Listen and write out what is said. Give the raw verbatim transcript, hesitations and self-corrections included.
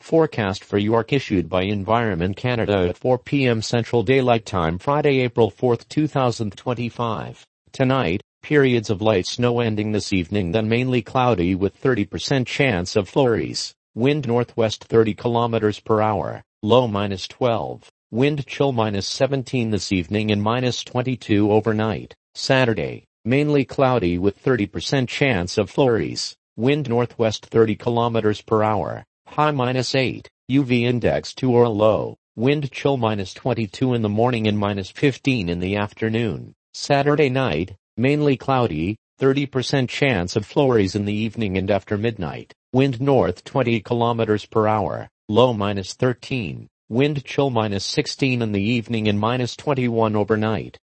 forecast for York issued by Environment Canada at four p m Central Daylight Time, Friday, April fourth, two thousand twenty-five. Tonight, periods of light snow ending this evening, then mainly cloudy with thirty percent chance of flurries. Wind northwest thirty kilometers per hour, low minus twelve. Wind chill minus seventeen this evening and minus twenty-two overnight. Saturday, mainly cloudy with thirty percent chance of flurries. Wind northwest thirty kilometers per hour, high minus eight. U V index two or low. Wind chill minus twenty-two in the morning and minus fifteen in the afternoon. Saturday night, mainly cloudy, thirty percent chance of flurries in the evening and after midnight. Wind north twenty kilometers per hour, low minus thirteen. Wind chill minus sixteen in the evening and minus twenty-one overnight.